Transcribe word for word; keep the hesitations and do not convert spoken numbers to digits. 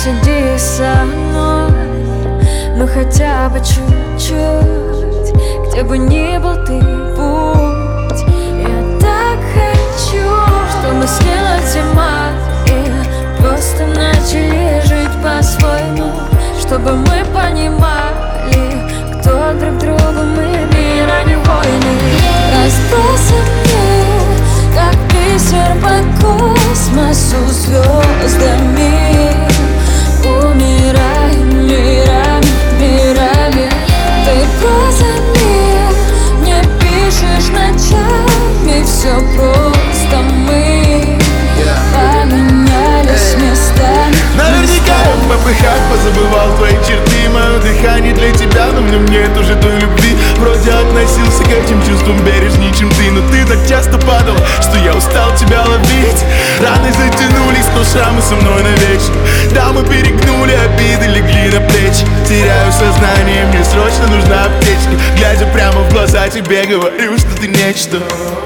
посиди со мной, ну хотя бы чуть-чуть. Где бы ни был ты путь, я так хочу, чтобы снялась зима и просто начали жить по-своему, чтобы мы понимали, кто друг другу мы, мир, а не войны. Разбросаны, как бисер по космосу звездами, умираем мирами, мирами. Ты просто не, не пишешь ночами, все просто мы поменялись местами. Наверняка я в попыхах позабывал твои черты, мое дыхание для тебя, но в нем нет уже той любви. Вроде относился к этим чувствам бережней, чем ты, но ты так часто падал, что я устал тебя ловить. Раны затянулись, но шрамы со мной навечно. Да, мы перегнули, обиды легли на плечи. Теряю сознание, мне срочно нужна аптечка. Глядя прямо в глаза тебе говорю, что ты нечто.